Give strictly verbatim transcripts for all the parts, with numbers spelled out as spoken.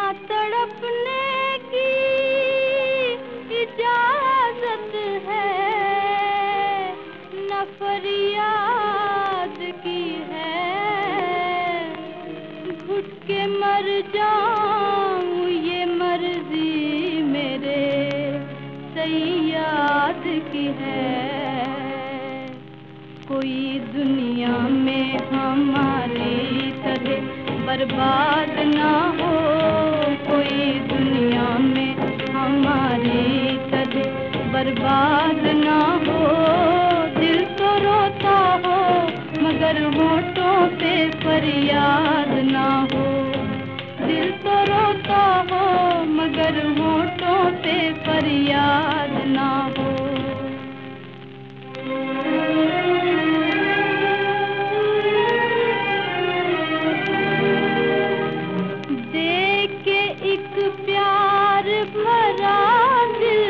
तड़पने की इजाजत है, न फरियाद की है। घुट के मर जाऊं ये मर्जी मेरे सैयाद की है। कोई दुनिया में हमारी तरह बर्बाद ना हो, कोई दुनिया में हमारी तरह बर्बाद ना हो। दिल तो रोता हो मगर होठों पे फरियाद ना हो। दिल तो रोता हो मगर होठों पे फरियाद ना हो। प्यार भरा दिल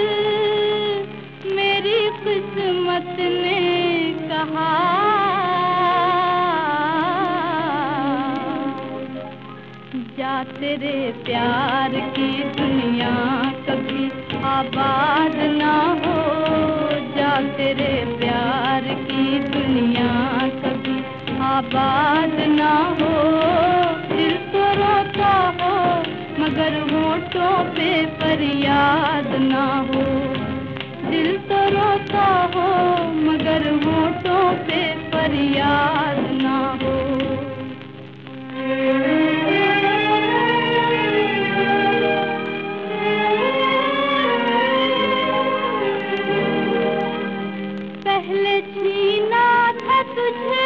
मेरी किस्मत ने कहा, जा तेरे प्यार की दुनिया कभी आबाद ना हो। जा तेरे प्यार की दुनिया कभी आबाद ना हो। दिल तो रोता हो मगर होठों पे फरियाद ना हो। दिल तो रोता हो मगर होठों पे फरियाद ना हो। पहले छीना था तुझे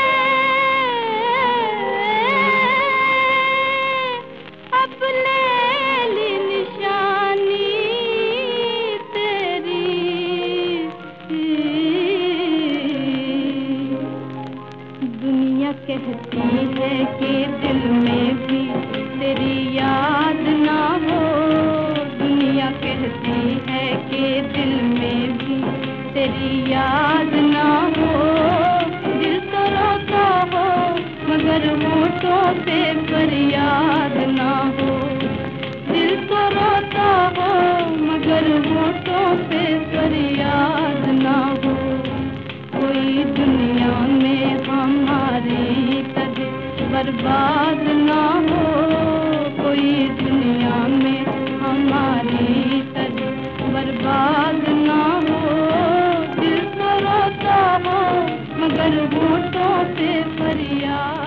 कहती है कि दिल में भी तेरी याद ना हो। दुनिया कहती है कि दिल में भी तेरी याद ना हो। दिल तो रोता हो मगर होठों पे फरियाद ना हो। दिल तो रोता हो मगर होठों पे फरियाद ना हो। कोई दुनिया में हमारी तरह बर्बाद ना हो। कोई दुनिया में हमारी तरह बर्बाद ना हो। दिल तो रोता हो मगर होठों पे फरियाद